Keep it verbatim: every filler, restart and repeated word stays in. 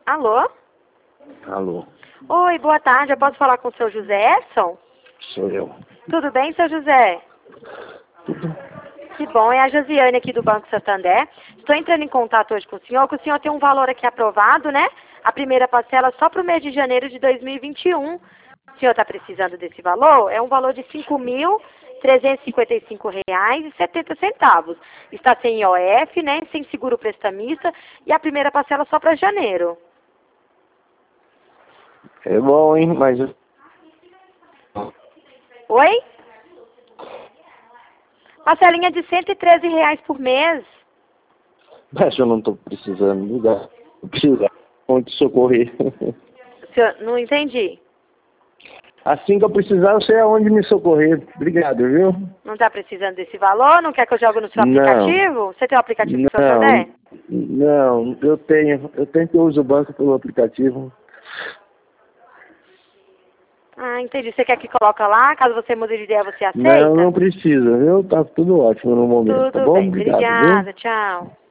Alô? Alô, Oi, boa tarde. Eu posso falar com o seu José Edson? sou eu. Tudo bem, seu José? Tudo? Que bom, é a Josiane aqui do Banco Santander. Estou entrando em contato hoje com o senhor, que o senhor tem um valor aqui aprovado, né? A primeira parcela só para o mês de janeiro de dois mil e vinte e um. O senhor está precisando desse valor? É um valor de cinco mil trezentos e cinquenta e cinco reais e setenta centavos. Está sem I O F, né? Sem seguro prestamista e a primeira parcela só para janeiro. É bom, hein? Mas eu- Oi? Parcelinha de cento e treze reais por mês. mas eu não tô precisando ligar. Eu preciso muito socorrer. O senhor, não entendi. Assim que eu precisar, eu sei aonde me socorrer. Obrigado, viu? Não está precisando desse valor? Não quer que eu jogue no seu Não. aplicativo? Você tem o aplicativo do Não, Santander? não, eu tenho. Eu tenho que usar o banco pelo aplicativo. Ah, entendi. Você quer que coloque lá? Caso você mude de ideia, você Não, aceita? não precisa, viu? Tá tudo ótimo no momento, tá Tudo bom? bem. Obrigado, viu? Obrigada. Tchau.